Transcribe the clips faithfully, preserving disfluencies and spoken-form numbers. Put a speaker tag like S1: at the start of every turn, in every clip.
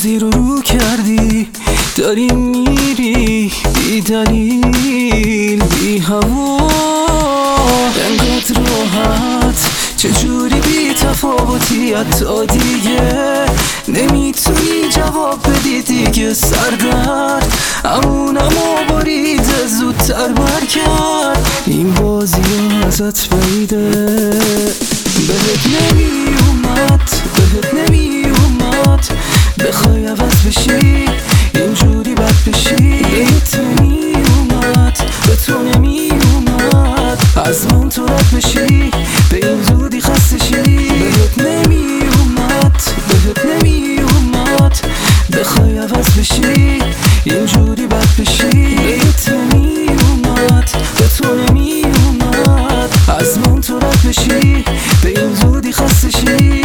S1: بازی رو رو کردی، داری میری بی دلیل بی هوا، انقدر راحت چجوری بی تفاوتی، حتی دیگه نمیتونی جواب بدی دیگه. سردرد امونم و باریده زودتر برکرد، این بازی ازت بعیده. بهت نمی اومد بهت نمی اومد بخوای عوض بشی اینجوری بد بشی، بهت نمی اومد به تو نمی اومد از من تو رد بشی، به این زودی خسته شی. بهت نمی اومد بهت نمی اومد بخوای عوض بشی اینجوری بد بشی، بهت نمی اومد به تو نمی اومد از من تو رد بشی، به این زودی خسته شی.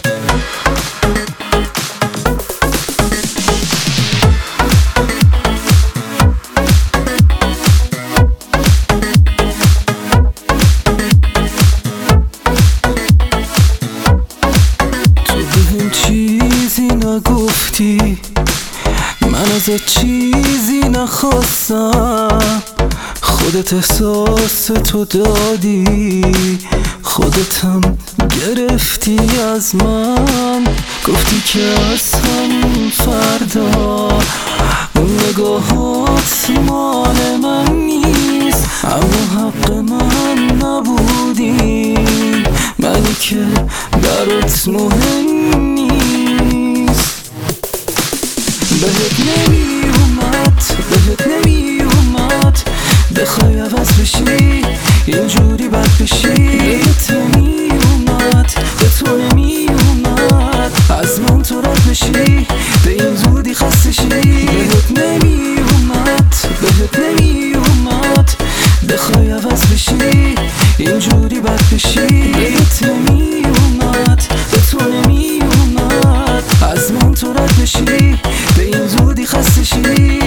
S1: چیزی نگفتی، من ازت چیزی نخواستم، خودت احساس تو دادی، خودتم گرفتی از من، گفتی که از همون فردا اون نگاهات مال من نیست، اما حق من نبودی، منی که برات مهم نیست. بهت نمی اومد بهت نمی اومد بخوای عوض بشی اینجوری بد بشی، بهت نمی اومد به تو نمی اومد از من تو رد بشی، به این زودی خسته شی. بهت نمی اومد بهت نمی اومد بخوای عوض بشی اینجوری بد بشی، بهت نمی اومد به تو نمی اومد از من تو رد بشی، به این زودی خسته شی.